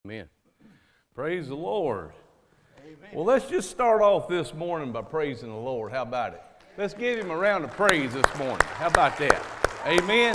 Amen. Praise the Lord. Amen. Well, let's just start off this morning by praising the Lord. How about it? Let's give him a round of praise this morning. How about that? Amen.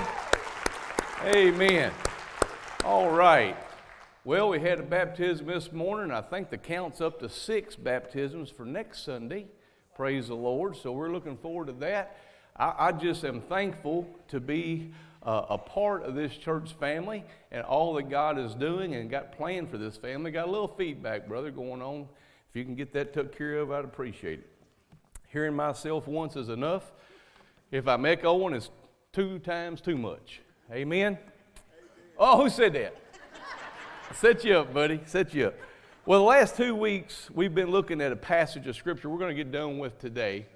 Amen. All right. Well, we had a baptism this morning. I think the count's up to 6 baptisms for next Sunday. Praise the Lord. So we're looking forward to that. I just am thankful to be a part of this church family and all that God is doing and got planned for this family. Got a little feedback, brother, going on. If you can get that took care of, I'd appreciate it. Hearing myself once is enough. If I'm echoing, it's 2 times too much. Amen? Oh, who said that? Set you up, buddy. Set you up. Well, the last 2 weeks, we've been looking at a passage of Scripture we're going to get done with today.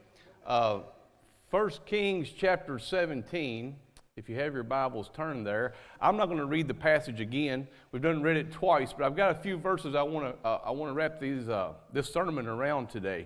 1 Kings chapter 17. If you have your Bibles, turn there. I'm not going to read the passage again. We've read it twice, but I've got a few verses I want to wrap this sermon around today.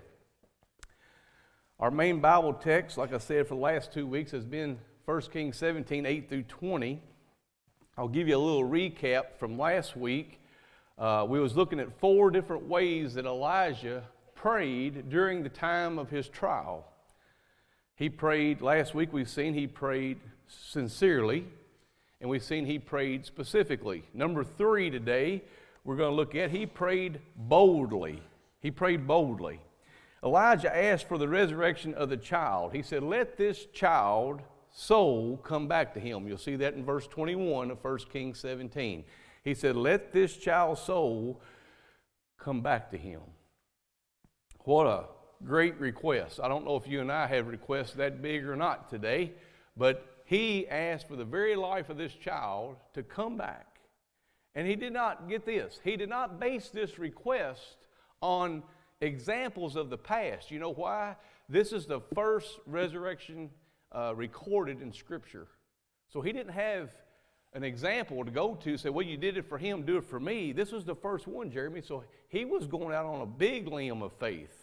Our main Bible text, like I said, for the last 2 weeks has been 1 Kings 17, 8 through 20. I'll give you a little recap from last week. We was looking at 4 different ways that Elijah prayed during the time of his trial. He prayed, last week we've seen he prayed sincerely, and we've seen he prayed specifically. Number 3 today, we're going to look at, he prayed boldly. He prayed boldly. Elijah asked for the resurrection of the child. He said, let this child soul come back to him. You'll see that in verse 21 of 1 Kings 17. He said, let this child's soul come back to him. What a great request. I don't know if you and I have requests that big or not today, but he asked for the very life of this child to come back. And he did not, get this, he did not base this request on examples of the past. You know why? This is the first resurrection recorded in Scripture. So he didn't have an example to go to, say, well, you did it for him, do it for me. This was the first one, Jeremy. So he was going out on a big limb of faith.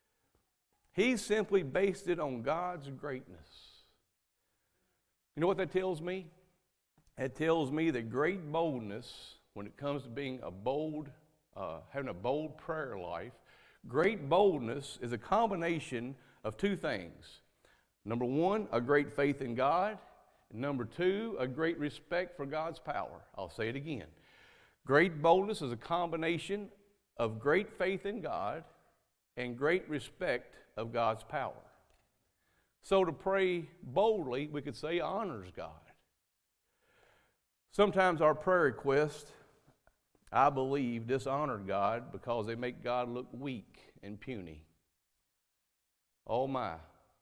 He simply based it on God's greatness. You know what that tells me? It tells me that great boldness, when it comes to being a bold, having a bold prayer life, great boldness is a combination of 2 things. Number 1, a great faith in God. And number 2, a great respect for God's power. I'll say it again. Great boldness is a combination of great faith in God and great respect of God's power. So to pray boldly, we could say, honors God. Sometimes our prayer requests, I believe, dishonor God because they make God look weak and puny. Oh my.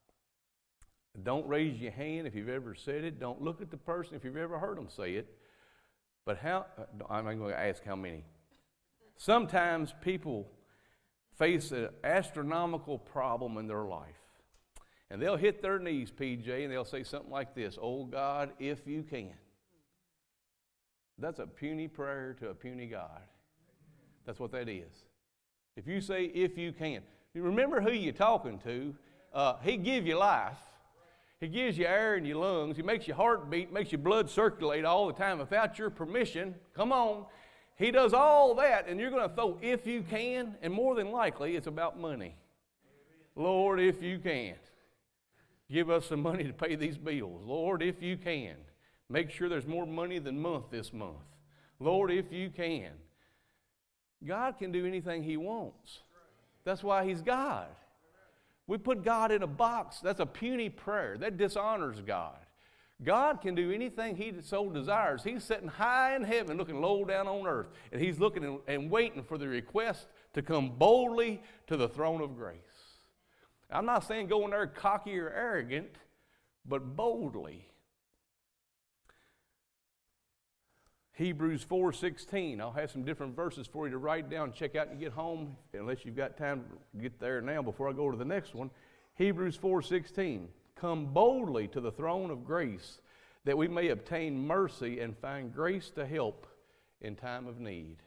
Don't raise your hand if you've ever said it. Don't look at the person if you've ever heard them say it. But I'm not going to ask how many. Sometimes people face an astronomical problem in their life. And they'll hit their knees, PJ, and they'll say something like this, oh God, if you can. That's a puny prayer to a puny God. That's what that is. If you say, if you can. You remember who you're talking to. He gives you life. He gives you air in your lungs. He makes your heart beat, makes your blood circulate all the time without your permission. Come on. He does all that, and you're going to throw if you can, and more than likely it's about money. Lord, if you can. Give us some money to pay these bills. Lord, if you can. Make sure there's more money than month this month. Lord, if you can. God can do anything He wants. That's why He's God. We put God in a box. That's a puny prayer. That dishonors God. God can do anything He so desires. He's sitting high in heaven looking low down on earth. And He's looking and waiting for the request to come boldly to the throne of grace. I'm not saying go in there cocky or arrogant, but boldly. Hebrews 4:16. I'll have some different verses for you to write down, check out and get home, unless you've got time to get there now before I go to the next one. Hebrews 4:16. Come boldly to the throne of grace, that we may obtain mercy and find grace to help in time of need.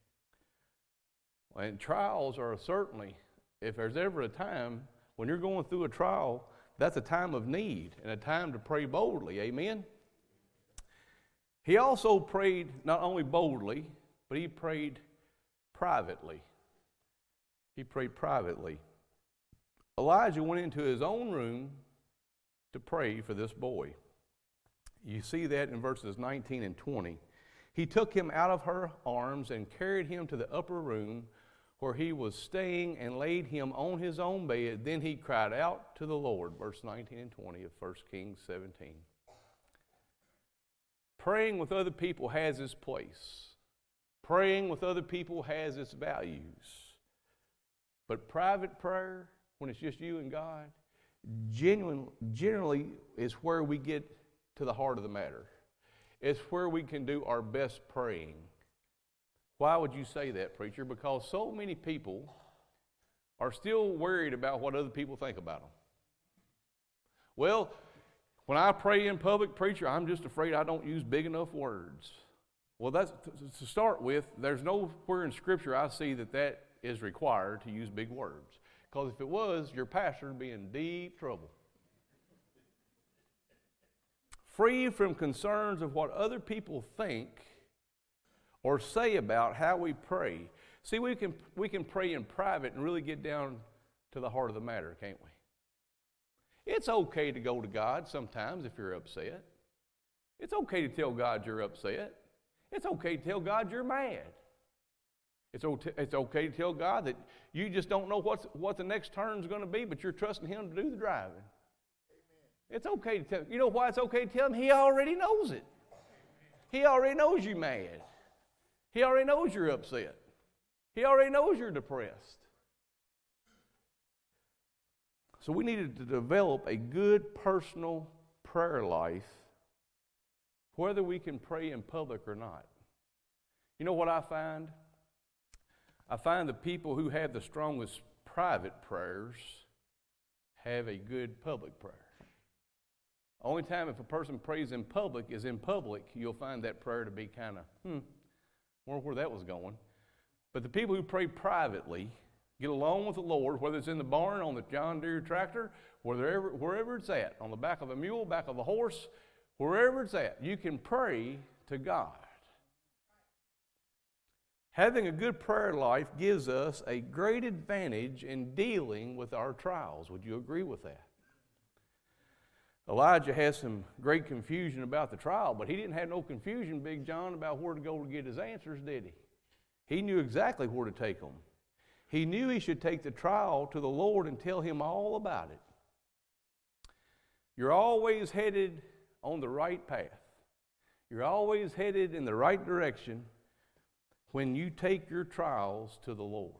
And trials are certainly, if there's ever a time when you're going through a trial, that's a time of need and a time to pray boldly. Amen? He also prayed not only boldly, but he prayed privately. He prayed privately. Elijah went into his own room to pray for this boy. You see that in verses 19 and 20. He took him out of her arms and carried him to the upper room where he was staying and laid him on his own bed. Then he cried out to the Lord, verse 19 and 20 of 1 Kings 17. Praying with other people has its place. Praying with other people has its values. But private prayer, when it's just you and God, generally is where we get to the heart of the matter. It's where we can do our best praying. Why would you say that, preacher? Because so many people are still worried about what other people think about them. Well, when I pray in public, preacher, I'm just afraid I don't use big enough words. Well, that's to start with. There's nowhere in Scripture I see that is required to use big words. Because if it was, your pastor would be in deep trouble. Free from concerns of what other people think or say about how we pray. See, we can pray in private and really get down to the heart of the matter, can't we? It's okay to go to God sometimes if you're upset. It's okay to tell God you're upset. It's okay to tell God you're mad. It's okay to tell God that you just don't know what the next turn is going to be, but you're trusting Him to do the driving. Amen. It's okay to tell Him. You know why it's okay to tell Him? He already knows it. He already knows you're mad. He already knows you're upset. He already knows you're depressed. So we needed to develop a good personal prayer life, whether we can pray in public or not. You know what I find? I find the people who have the strongest private prayers have a good public prayer. Only time if a person prays in public is in public, you'll find that prayer to be kind of, wonder where that was going. But the people who pray privately get along with the Lord, whether it's in the barn, on the John Deere tractor, wherever it's at, on the back of a mule, back of a horse, wherever it's at, you can pray to God. Having a good prayer life gives us a great advantage in dealing with our trials. Would you agree with that? Elijah has some great confusion about the trial, but he didn't have no confusion, Big John, about where to go to get his answers, did he? He knew exactly where to take them. He knew he should take the trial to the Lord and tell Him all about it. You're always headed on the right path. You're always headed in the right direction when you take your trials to the Lord.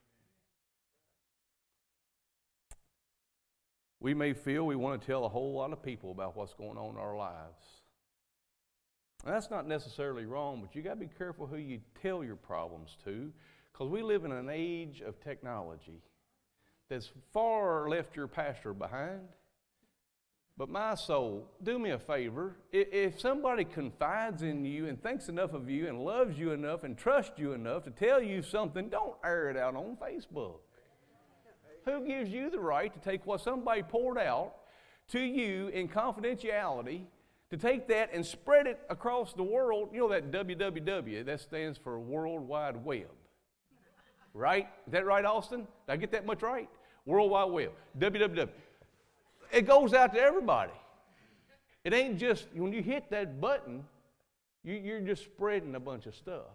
We may feel we want to tell a whole lot of people about what's going on in our lives. And that's not necessarily wrong, but you got to be careful who you tell your problems to, because we live in an age of technology that's far left your pastor behind. But my soul, do me a favor. If somebody confides in you and thinks enough of you and loves you enough and trusts you enough to tell you something, don't air it out on Facebook. Who gives you the right to take what somebody poured out to you in confidentiality, to take that and spread it across the world? You know that WWW, that stands for World Wide Web. Right? Is that right, Austin? Did I get that much right? World Wide Web. WWW. It goes out to everybody. It ain't just, when you hit that button, you're just spreading a bunch of stuff.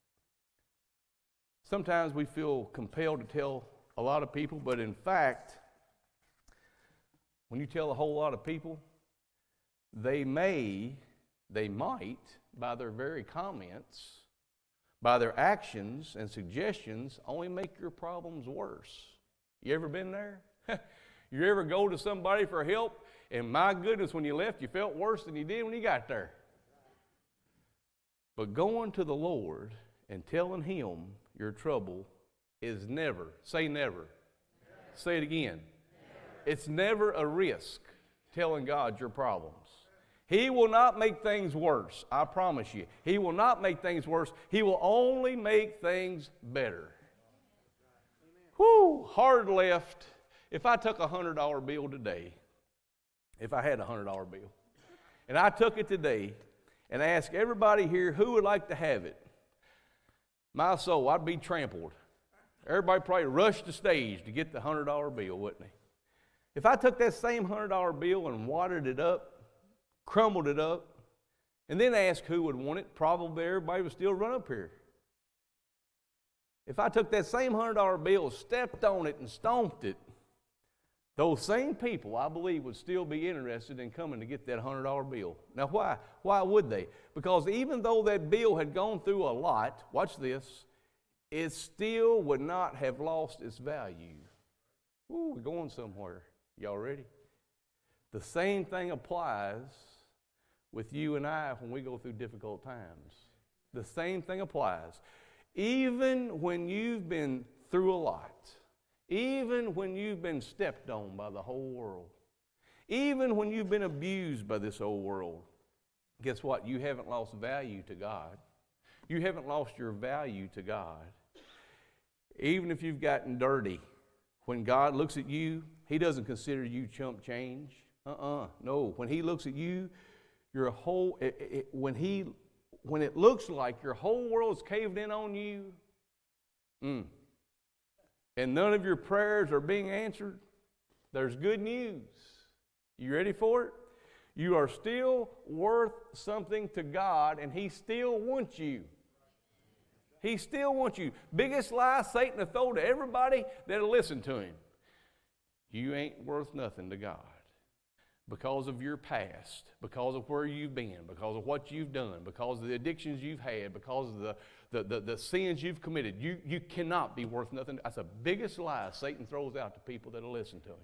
Sometimes we feel compelled to tell a lot of people, but in fact, when you tell a whole lot of people, they might, by their very comments, by their actions and suggestions, only make your problems worse. You ever been there? You ever go to somebody for help, and my goodness, when you left, you felt worse than you did when you got there? But going to the Lord and telling Him your trouble is never, say never. Never. Say it again. Never. It's never a risk telling God your problems. He will not make things worse, I promise you. He will not make things worse. He will only make things better. Whew, hard left. If I took a $100 bill today, if I had a $100 bill, and I took it today and asked everybody here who would like to have it, My soul, I'd be trampled. Everybody probably rushed the stage to get the $100 bill, wouldn't they? If I took that same $100 bill and watered it up, crumbled it up, and then asked who would want it, probably everybody would still run up here. If I took that same $100 bill, stepped on it, and stomped it, those same people, I believe, would still be interested in coming to get that $100 bill. Now, why? Why would they? Because even though that bill had gone through a lot, watch this, it still would not have lost its value. Ooh, we're going somewhere. Y'all ready? The same thing applies with you and I when we go through difficult times. The same thing applies. Even when you've been through a lot, even when you've been stepped on by the whole world, even when you've been abused by this old world, guess what? You haven't lost value to God. You haven't lost your value to God. Even if you've gotten dirty, when God looks at you, He doesn't consider you chump change. No. When He looks at you, your whole, when it looks like your whole world's caved in on you, and none of your prayers are being answered, there's good news. You ready for it? You are still worth something to God, and He still wants you. He still wants you. Biggest lie Satan will throw to everybody that'll listen to him. You ain't worth nothing to God because of your past, because of where you've been, because of what you've done, because of the addictions you've had, because of the sins you've committed. You cannot be worth nothing. That's the biggest lie Satan throws out to people that'll listen to him.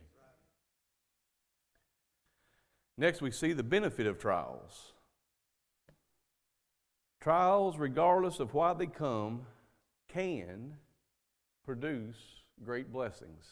Next, we see the benefit of trials. Trials, regardless of why they come, can produce great blessings.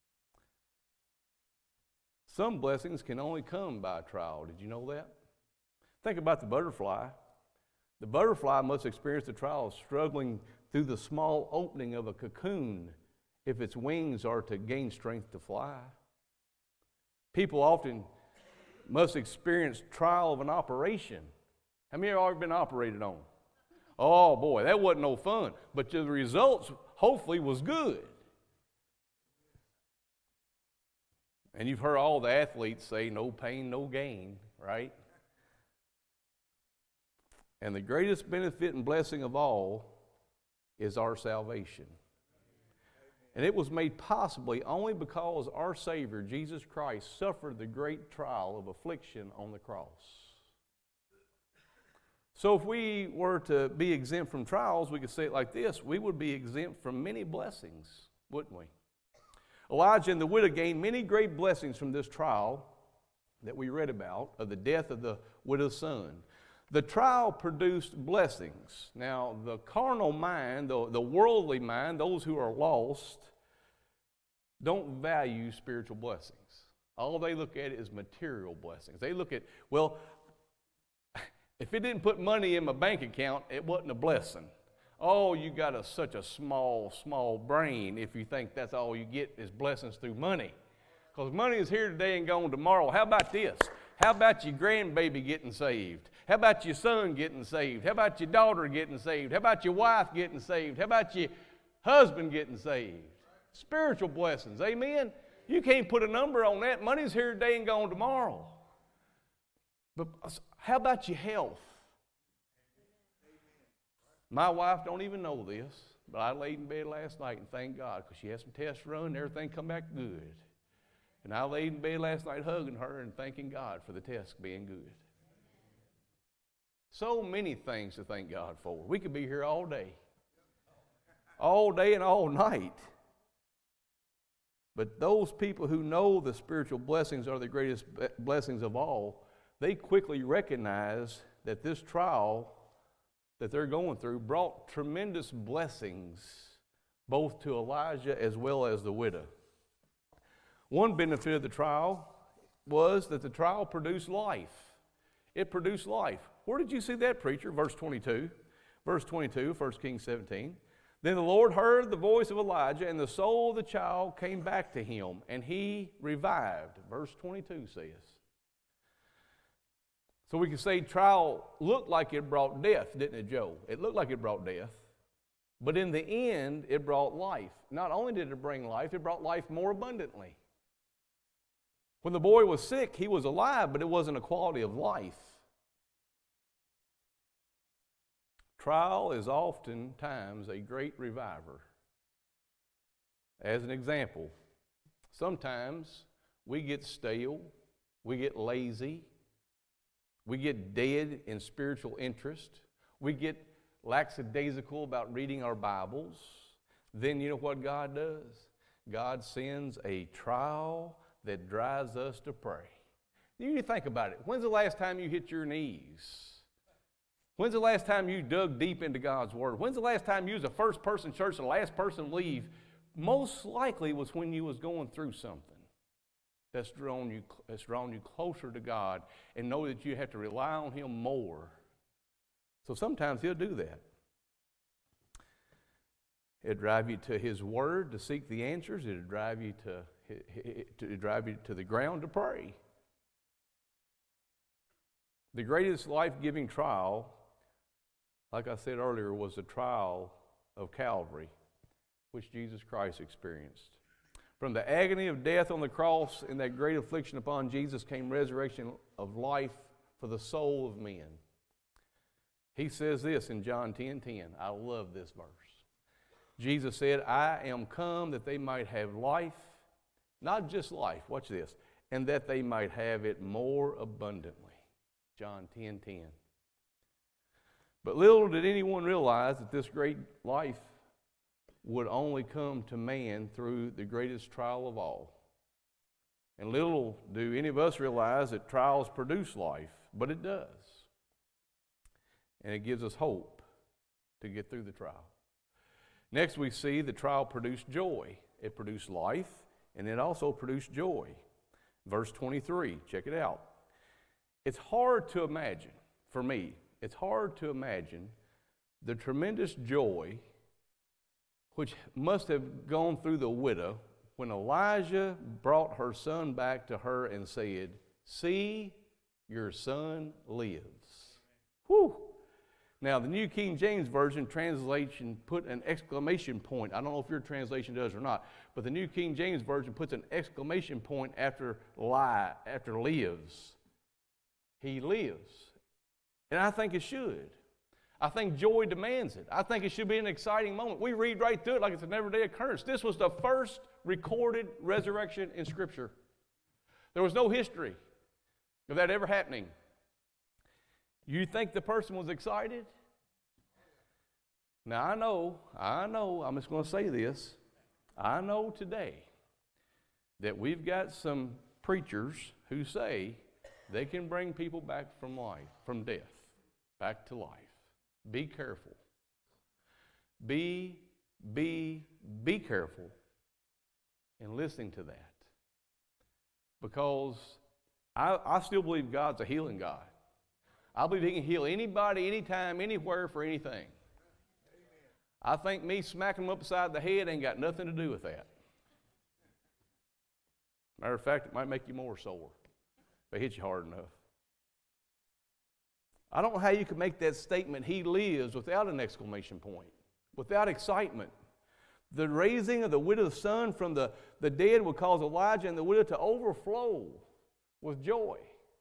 Some blessings can only come by a trial. Did you know that? Think about the butterfly. The butterfly must experience the trial of struggling through the small opening of a cocoon if its wings are to gain strength to fly. People often must experience trial of an operation. How many have already been operated on? Oh boy, that wasn't no fun. But the results hopefully was good. And you've heard all the athletes say, no pain, no gain, right? And the greatest benefit and blessing of all is our salvation. And it was made possibly only because our Savior, Jesus Christ, suffered the great trial of affliction on the cross. So if we were to be exempt from trials, we could say it like this: we would be exempt from many blessings, wouldn't we? Elijah and the widow gained many great blessings from this trial that we read about of the death of the widow's son. The trial produced blessings. Now, the carnal mind, the worldly mind, those who are lost, don't value spiritual blessings. All they look at is material blessings. They look at, well, if it didn't put money in my bank account, it wasn't a blessing. Oh, you got such a small brain if you think that's all you get is blessings through money. Because money is here today and gone tomorrow. How about this? How about your grandbaby getting saved? How about your son getting saved? How about your daughter getting saved? How about your wife getting saved? How about your husband getting saved? Spiritual blessings, amen? You can't put a number on that. Money's here today and gone tomorrow. But how about your health? My wife don't even know this, but I laid in bed last night and thanked God because she had some tests run and everything come back good. And I laid in bed last night hugging her and thanking God for the tests being good. So many things to thank God for. We could be here all day and all night. But those people who know the spiritual blessings are the greatest blessings of all, they quickly recognize that this trial that they're going through brought tremendous blessings both to Elijah as well as the widow. One benefit of the trial was that the trial produced life. It produced life. Where did you see that, preacher? Verse 22. Verse 22, 1 Kings 17. Then the Lord heard the voice of Elijah, and the soul of the child came back to him, and he revived. Verse 22 says. So we can say trial looked like it brought death, didn't it, Joe? It looked like it brought death. But in the end, it brought life. Not only did it bring life, it brought life more abundantly. When the boy was sick, he was alive, but it wasn't a quality of life. Trial is oftentimes a great reviver. As an example, sometimes we get stale, we get lazy, we get dead in spiritual interest, we get lackadaisical about reading our Bibles. Then you know what God does? God sends a trial that drives us to pray. You think about it. When's the last time you hit your knees? When's the last time you dug deep into God's Word? When's the last time you was the first person in church, the last person to leave? Most likely was when you was going through something that's drawn you closer to God, and know that you have to rely on Him more. So sometimes He'll do that. It'll drive you to His Word to seek the answers. It'll drive you to the ground to pray. The greatest life-giving trial, like I said earlier, was the trial of Calvary, which Jesus Christ experienced. From the agony of death on the cross and that great affliction upon Jesus came resurrection of life for the soul of men. He says this in John 10:10. I love this verse. Jesus said, I am come that they might have life, not just life, watch this, and that they might have it more abundantly. John 10:10. But little did anyone realize that this great life would only come to man through the greatest trial of all. And little do any of us realize that trials produce life, but it does. And it gives us hope to get through the trial. Next, we see the trial produced joy. It produced life, and it also produced joy. Verse 23, check it out. It's hard to imagine, for me, it's hard to imagine the tremendous joy which must have gone through the widow when Elijah brought her son back to her and said, see, your son lives. Whew. Now, the New King James Version translation put an exclamation point. I don't know if your translation does or not, but the New King James Version puts an exclamation point after lives. He lives. And I think it should. I think joy demands it. I think it should be an exciting moment. We read right through it like it's an everyday occurrence. This was the first recorded resurrection in Scripture. There was no history of that ever happening. You think the person was excited? Now, I know, I'm just going to say this. I know today that we've got some preachers who say they can bring people back from life, from death, back to life. Be careful. Be careful in listening to that. Because I still believe God's a healing God. I believe He can heal anybody, anytime, anywhere, for anything. I think me smacking them upside the head ain't got nothing to do with that. Matter of fact, it might make you more sore if it hits you hard enough. I don't know how you can make that statement, He lives, without an exclamation point, without excitement. The raising of the widow's son from the dead would cause Elijah and the widow to overflow with joy.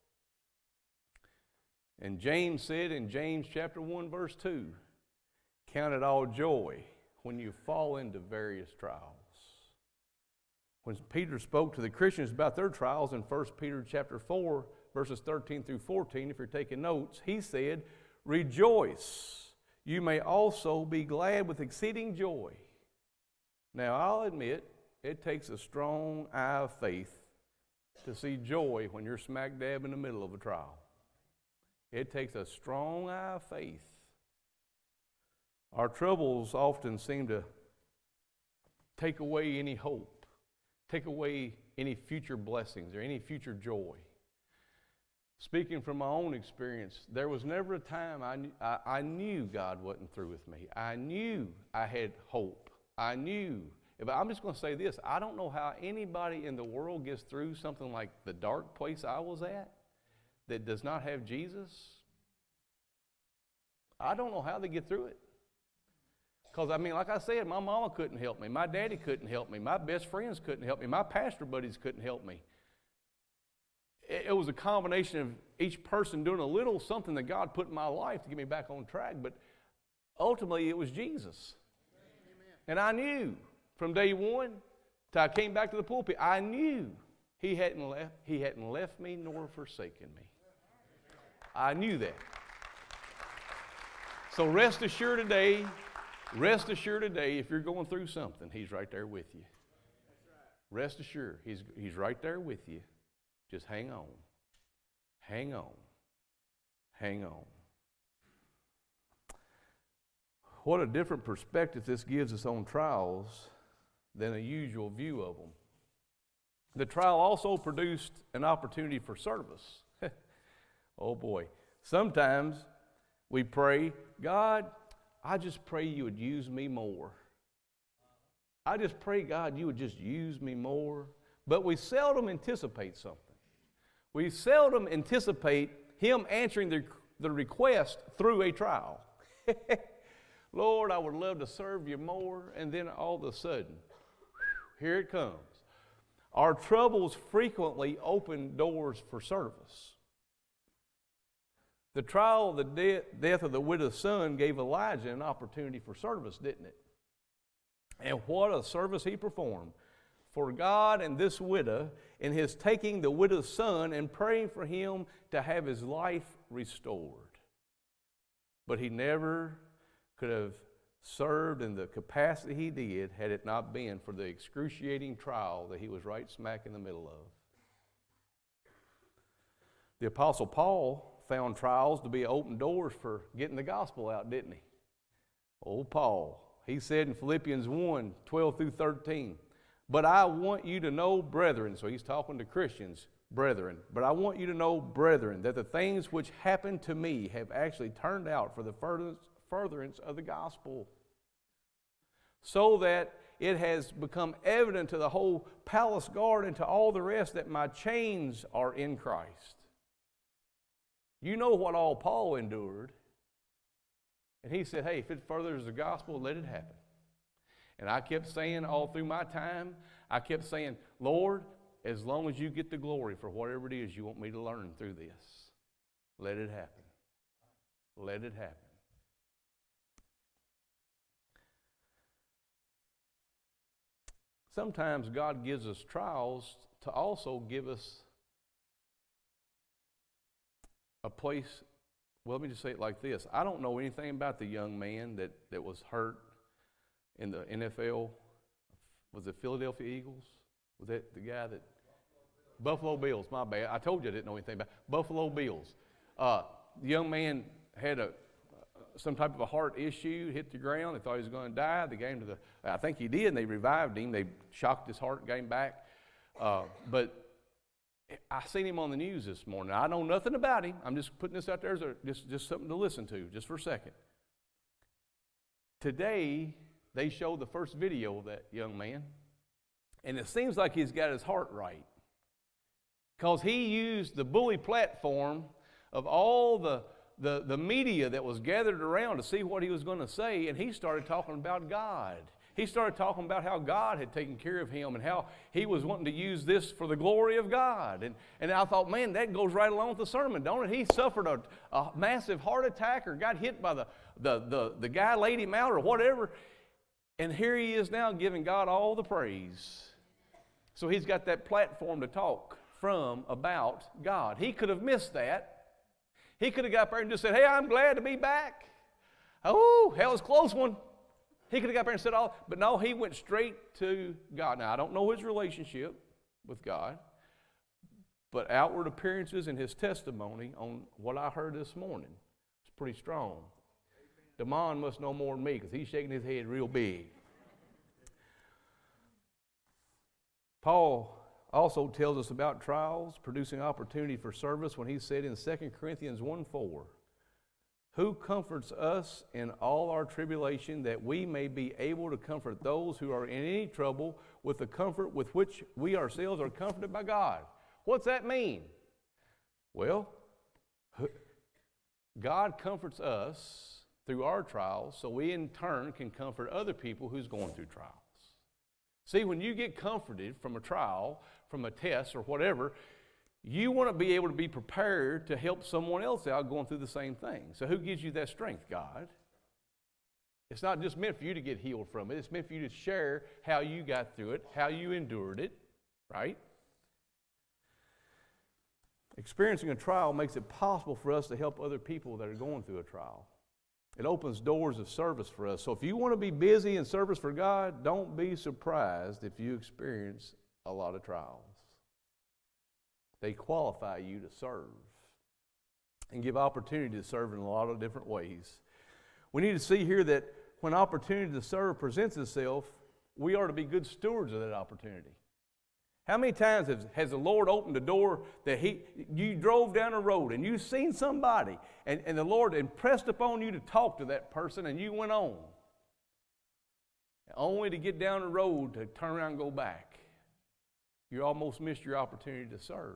And James said in James chapter 1, verse 2, count it all joy when you fall into various trials. When Peter spoke to the Christians about their trials in 1 Peter chapter 4, verses 13 through 14, if you're taking notes, he said, rejoice, you may also be glad with exceeding joy. Now, I'll admit, it takes a strong eye of faith to see joy when you're smack dab in the middle of a trial. It takes a strong eye of faith. Our troubles often seem to take away any hope, take away any future blessings or any future joy. Speaking from my own experience, there was never a time I knew God wasn't through with me. I knew I had hope. I knew. But I'm just going to say this. I don't know how anybody in the world gets through something like the dark place I was at that does not have Jesus. I don't know how they get through it. Because, like I said, my mama couldn't help me. My daddy couldn't help me. My best friends couldn't help me. My pastor buddies couldn't help me. It was a combination of each person doing a little something that God put in my life to get me back on track. But ultimately, it was Jesus. Amen. And I knew from day one till I came back to the pulpit, I knew He hadn't left me nor forsaken me. I knew that. So rest assured today, if you're going through something, He's right there with you. Rest assured, He's right there with you. Just hang on. Hang on. Hang on. What a different perspective this gives us on trials than a usual view of them. The trial also produced an opportunity for service. Oh boy. Sometimes we pray, God, I just pray you would use me more. I just pray, God, you would just use me more. But we seldom anticipate something. We seldom anticipate Him answering the request through a trial. Lord, I would love to serve you more, and then all of a sudden, here it comes. Our troubles frequently open doors for service. The trial of the death of the widow's son gave Elijah an opportunity for service, didn't it? And what a service he performed for God and this widow in his taking the widow's son and praying for him to have his life restored. But he never could have served in the capacity he did had it not been for the excruciating trial that he was right smack in the middle of. The Apostle Paul found trials to be open doors for getting the gospel out, didn't he? Old Paul. He said in Philippians 1, 12 through 13, but I want you to know, brethren, so he's talking to Christians, brethren, but I want you to know, brethren, that the things which happened to me have actually turned out for the furtherance of the gospel, so that it has become evident to the whole palace guard and to all the rest that my chains are in Christ. You know what all Paul endured. And he said, hey, if it furthers the gospel, let it happen. And I kept saying all through my time, I kept saying, Lord, as long as you get the glory for whatever it is you want me to learn through this, let it happen. Let it happen. Sometimes God gives us trials to also give us a place. Well, let me just say it like this. I don't know anything about the young man that was hurt in the NFL. Was it Philadelphia Eagles? Was that the guy that? Buffalo Bills, my bad. I told you I didn't know anything about Buffalo Bills. The young man had some type of a heart issue, hit the ground. They thought he was going to die. They gave him I think he did, and they revived him. They shocked his heart, got him back. But I seen him on the news this morning. I know nothing about him. I'm just putting this out there as just something to listen to, just for a second. Today, they showed the first video of that young man, and it seems like he's got his heart right, because he used the bully platform of all the media that was gathered around to see what he was going to say, and he started talking about God. He started talking about how God had taken care of him and how he was wanting to use this for the glory of God. And I thought, man, that goes right along with the sermon, don't it? He suffered a massive heart attack or got hit by the guy laid him out or whatever. And here he is now giving God all the praise. So he's got that platform to talk from about God. He could have missed that. He could have got up there and just said, hey, I'm glad to be back. Oh, that was a close one. He could have got there and said all, but no, he went straight to God. Now, I don't know his relationship with God, but outward appearances and his testimony on what I heard this morning is pretty strong. Damon must know more than me because he's shaking his head real big. Paul also tells us about trials producing opportunity for service when he said in 2 Corinthians 1:4, who comforts us in all our tribulation, that we may be able to comfort those who are in any trouble with the comfort with which we ourselves are comforted by God. What's that mean? Well, God comforts us through our trials so we in turn can comfort other people who's going through trials. See, when you get comforted from a trial, from a test or whatever, you want to be able to be prepared to help someone else out going through the same thing. So who gives you that strength? God. It's not just meant for you to get healed from it. It's meant for you to share how you got through it, how you endured it, right? Experiencing a trial makes it possible for us to help other people that are going through a trial. It opens doors of service for us. So if you want to be busy in service for God, don't be surprised if you experience a lot of trials. They qualify you to serve and give opportunity to serve in a lot of different ways. We need to see here that when opportunity to serve presents itself, we are to be good stewards of that opportunity. How many times has the Lord opened a door that you drove down a road and you've seen somebody and the Lord impressed upon you to talk to that person and you went on, only to get down the road to turn around and go back? You almost missed your opportunity to serve.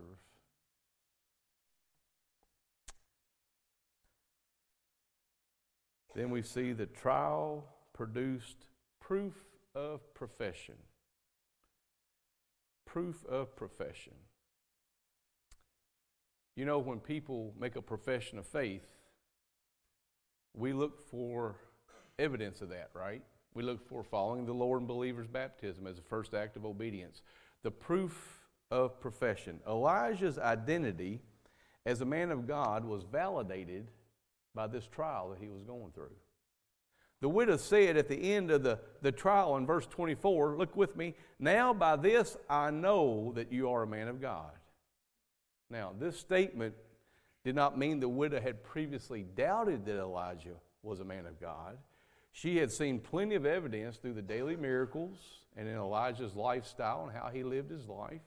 Then we see the trial produced proof of profession. Proof of profession. You know, when people make a profession of faith, we look for evidence of that, right? We look for following the Lord in believers' baptism as the first act of obedience. The proof of profession. Elijah's identity as a man of God was validated by this trial that he was going through. The widow said at the end of the trial in verse 24, look with me, "Now by this I know that you are a man of God." Now, this statement did not mean the widow had previously doubted that Elijah was a man of God. She had seen plenty of evidence through the daily miracles and in Elijah's lifestyle and how he lived his life.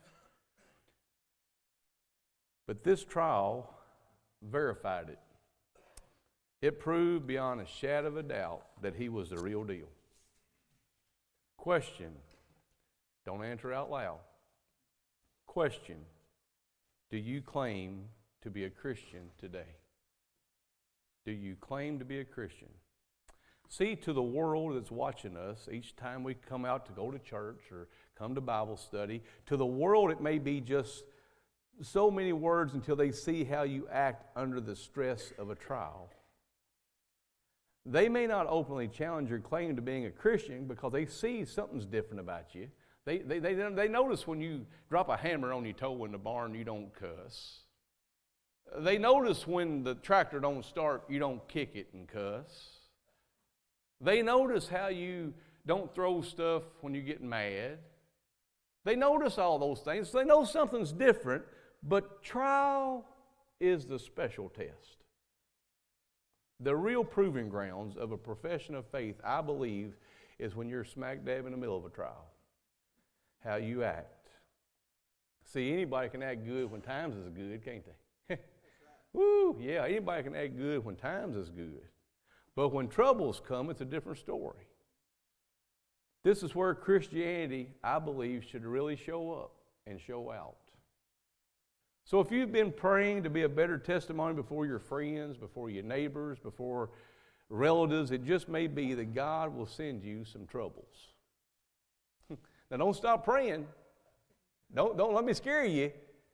But this trial verified it. It proved beyond a shadow of a doubt that he was the real deal. Question. Don't answer out loud. Question. Do you claim to be a Christian today? Do you claim to be a Christian? See, to the world that's watching us, each time we come out to go to church or come to Bible study, to the world it may be just so many words until they see how you act under the stress of a trial. They may not openly challenge your claim to being a Christian because they see something's different about you. They notice when you drop a hammer on your toe in the barn, you don't cuss. They notice when the tractor don't start, you don't kick it and cuss. They notice how you don't throw stuff when you get mad. They notice all those things. They know something's different, but trial is the special test. The real proving grounds of a profession of faith, I believe, is when you're smack dab in the middle of a trial. How you act. See, anybody can act good when times is good, can't they? Woo, yeah, anybody can act good when times is good. But when troubles come, it's a different story. This is where Christianity, I believe, should really show up and show out. So if you've been praying to be a better testimony before your friends, before your neighbors, before relatives, it just may be that God will send you some troubles. Now don't stop praying. Don't let me scare you.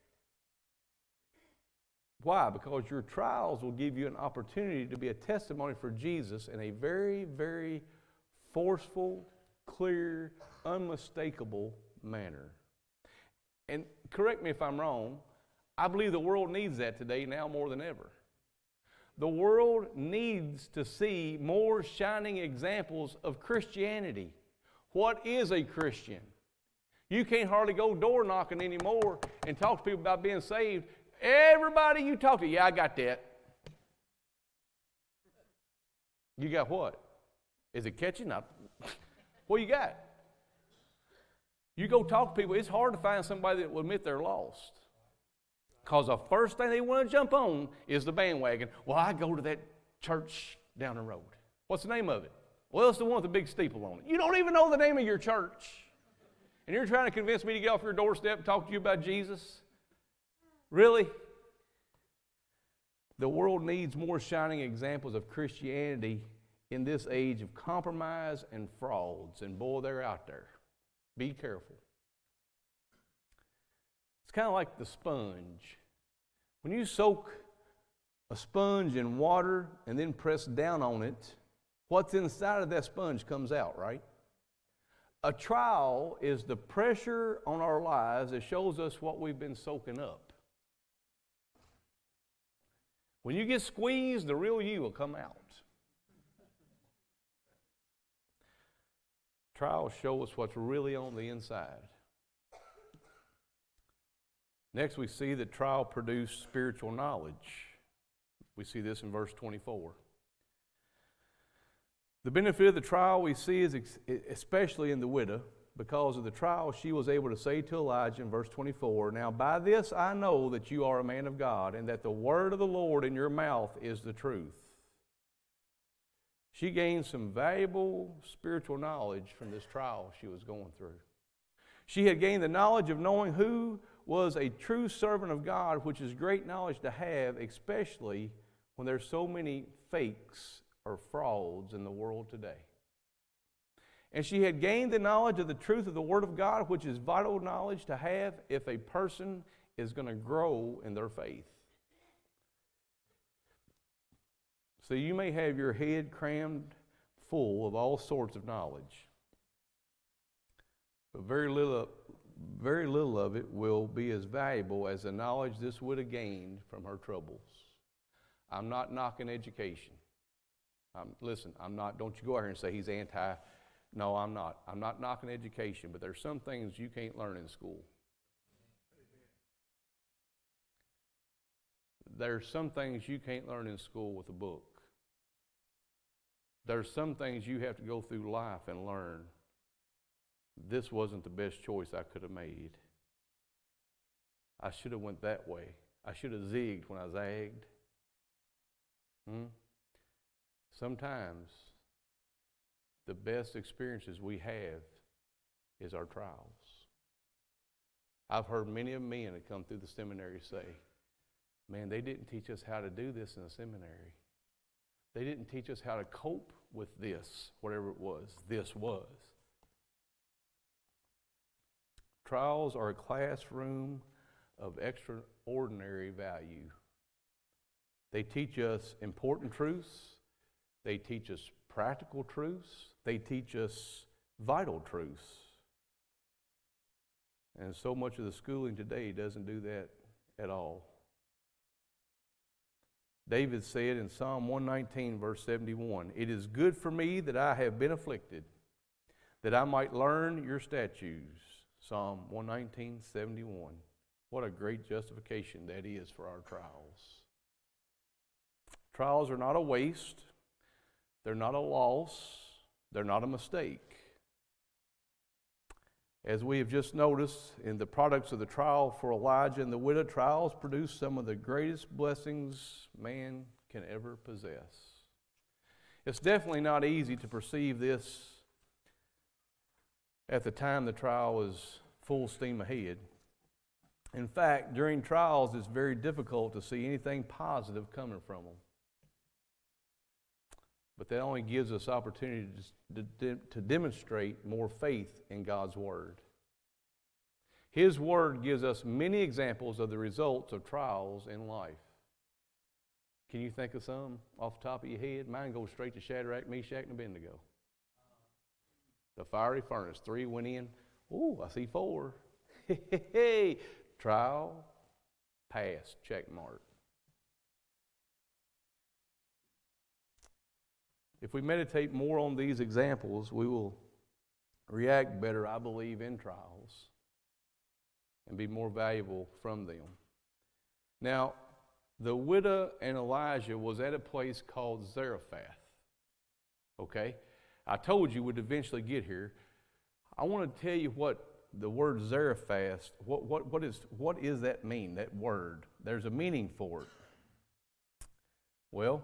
Why? Because your trials will give you an opportunity to be a testimony for Jesus in a very, very forceful, clear, unmistakable manner. And correct me if I'm wrong, I believe the world needs that today now more than ever. The world needs to see more shining examples of Christianity. What is a Christian? You can't hardly go door knocking anymore and talk to people about being saved. Everybody you talk to, yeah, I got that. You got what? Is it catching up? What you got? You go talk to people, it's hard to find somebody that will admit they're lost. Because the first thing they want to jump on is the bandwagon. Well, I go to that church down the road. What's the name of it? Well, it's the one with the big steeple on it. You don't even know the name of your church. And you're trying to convince me to get off your doorstep and talk to you about Jesus? Really? The world needs more shining examples of Christianity in this age of compromise and frauds, and boy, they're out there. Be careful. It's kind of like the sponge. When you soak a sponge in water and then press down on it, what's inside of that sponge comes out, right? A trial is the pressure on our lives that shows us what we've been soaking up. When you get squeezed, the real you will come out. Trials show us what's really on the inside. Next, we see that trial produced spiritual knowledge. We see this in verse 24. The benefit of the trial we see is especially in the widow. Because of the trial, she was able to say to Elijah in verse 24, "Now by this I know that you are a man of God, and that the word of the Lord in your mouth is the truth." She gained some valuable spiritual knowledge from this trial she was going through. She had gained the knowledge of knowing who was a true servant of God, which is great knowledge to have, especially when there's so many fakes or frauds in the world today. And she had gained the knowledge of the truth of the Word of God, which is vital knowledge to have if a person is going to grow in their faith. So you may have your head crammed full of all sorts of knowledge, but very little of it will be as valuable as the knowledge this widow gained from her troubles. I'm not knocking education. Listen, I'm not, don't you go out here and say he's anti. No, I'm not. I'm not knocking education, but there's some things you can't learn in school. There's some things you can't learn in school with a book. There's some things you have to go through life and learn. This wasn't the best choice I could have made. I should have went that way. I should have zigged when I zagged. Sometimes the best experiences we have is our trials. I've heard many of men that come through the seminary say, "Man, they didn't teach us how to do this in the seminary. They didn't teach us how to cope with this, whatever it was, this was." Trials are a classroom of extraordinary value. They teach us important truths. They teach us practical truths. They teach us vital truths. And so much of the schooling today doesn't do that at all. David said in Psalm 119, verse 71, "It is good for me that I have been afflicted, that I might learn your statutes." Psalm 119, 71. What a great justification that is for our trials. Trials are not a waste. They're not a loss. They're not a mistake. As we have just noticed in the products of the trial for Elijah and the widow, trials produce some of the greatest blessings man can ever possess. It's definitely not easy to perceive this at the time the trial is full steam ahead. In fact, during trials, it's very difficult to see anything positive coming from them. But that only gives us opportunity to demonstrate more faith in God's Word. His Word gives us many examples of the results of trials in life. Can you think of some off the top of your head? Mine goes straight to Shadrach, Meshach, and Abednego. The fiery furnace. 3 went in. Ooh, I see 4. Hey, trial, pass, check mark. If we meditate more on these examples, we will react better, I believe, in trials and be more valuable from them. Now, the widow and Elijah was at a place called Zarephath. Okay? I told you we'd eventually get here. I want to tell you what the word Zarephath, what is that mean, that word? There's a meaning for it. Well,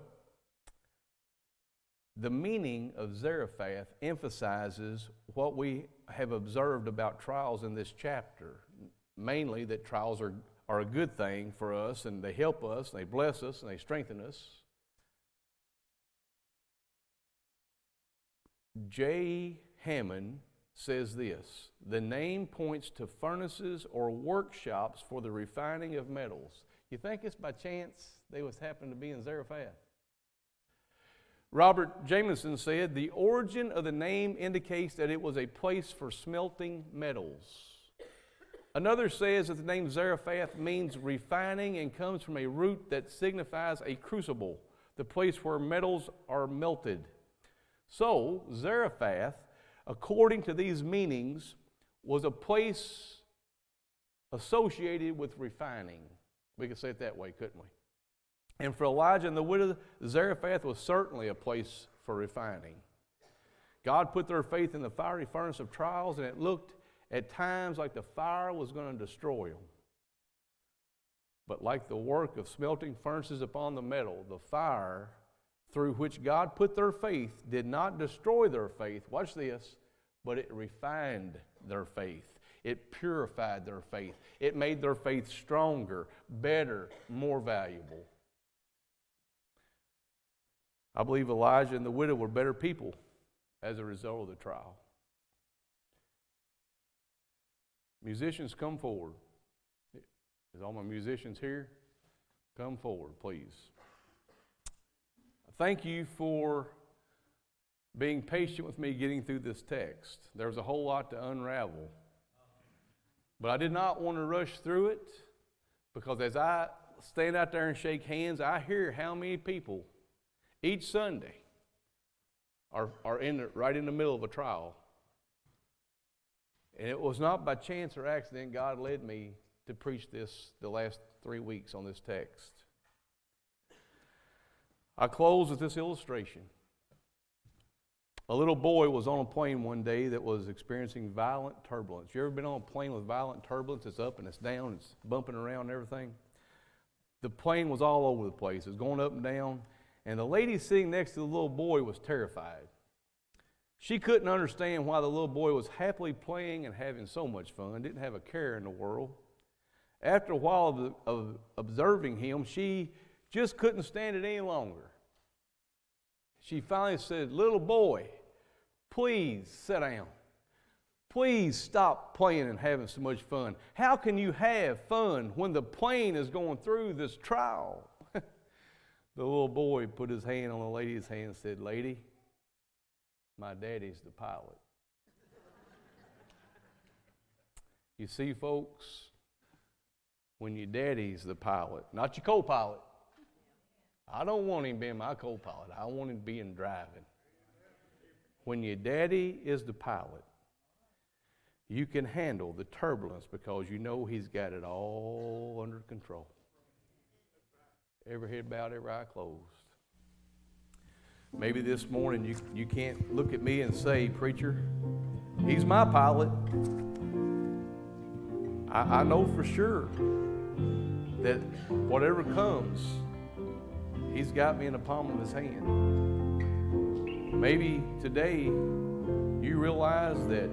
the meaning of Zarephath emphasizes what we have observed about trials in this chapter. Mainly that trials are a good thing for us, and they help us, and they bless us, and they strengthen us. J. Hammond says this: the name points to furnaces or workshops for the refining of metals. You think it's by chance they was happened to be in Zarephath? Robert Jameson said the origin of the name indicates that it was a place for smelting metals. Another says that the name Zarephath means refining and comes from a root that signifies a crucible, the place where metals are melted. So, Zarephath, according to these meanings, was a place associated with refining. We could say it that way, couldn't we? And for Elijah and the widow, Zarephath was certainly a place for refining. God put their faith in the fiery furnace of trials, and it looked at times like the fire was going to destroy them. But like the work of smelting furnaces upon the metal, the fire through which God put their faith did not destroy their faith. Watch this. But it refined their faith. It purified their faith. It made their faith stronger, better, more valuable. I believe Elijah and the widow were better people as a result of the trial. Musicians, come forward. Is all my musicians here? Come forward, please. Thank you for being patient with me getting through this text. There was a whole lot to unravel. But I did not want to rush through it, because as I stand out there and shake hands, I hear how many people each Sunday are right in the middle of a trial. And it was not by chance or accident God led me to preach this the last 3 weeks on this text. I close with this illustration. A little boy was on a plane one day that was experiencing violent turbulence. You ever been on a plane with violent turbulence? It's up and it's down, it's bumping around and everything. The plane was all over the place. It was going up and down. And the lady sitting next to the little boy was terrified. She couldn't understand why the little boy was happily playing and having so much fun, didn't have a care in the world. After a while of observing him, she just couldn't stand it any longer. She finally said, "Little boy, please sit down. Please stop playing and having so much fun. How can you have fun when the plane is going through this trial?" The little boy put his hand on the lady's hand and said, "Lady, my daddy's the pilot." You see, folks, when your daddy's the pilot, not your co-pilot. I don't want him being my co-pilot. I want him being driving. When your daddy is the pilot, you can handle the turbulence because you know he's got it all under control. Every head bowed, every eye closed. Maybe this morning you can't look at me and say, "Preacher, he's my pilot." I know for sure that whatever comes, he's got me in the palm of his hand. Maybe today you realize that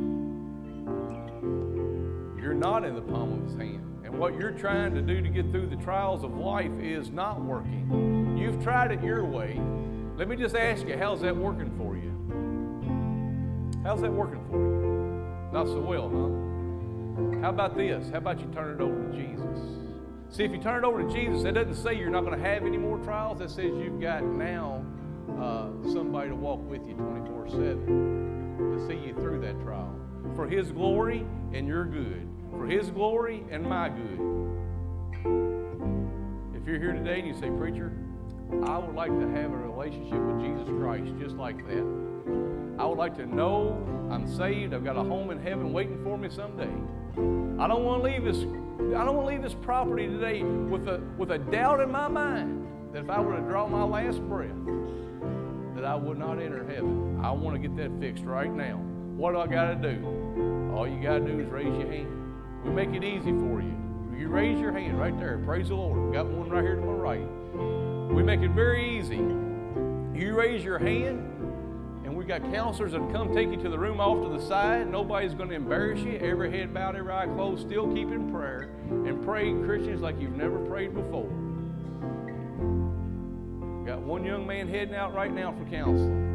you're not in the palm of his hand. And what you're trying to do to get through the trials of life is not working. You've tried it your way. Let me just ask you, how's that working for you? How's that working for you? Not so well, huh? How about this? How about you turn it over to Jesus? See, if you turn it over to Jesus, that doesn't say you're not going to have any more trials. That says you've got now somebody to walk with you 24/7 to see you through that trial. For His glory and your good. For His glory and my good. If you're here today and you say, "Preacher, I would like to have a relationship with Jesus Christ just like that. I would like to know I'm saved. I've got a home in heaven waiting for me someday. I don't want to leave this property today with a doubt in my mind that if I were to draw my last breath, that I would not enter heaven. I want to get that fixed right now. What do I got to do?" All you got to do is raise your hand. We make it easy for you. You raise your hand right there. Praise the Lord. We got one right here to my right. We make it very easy. You raise your hand, and we got counselors that come take you to the room off to the side. Nobody's going to embarrass you. Every head bowed, every eye closed. Still keep in prayer and pray Christians like you've never prayed before. Got one young man heading out right now for counseling.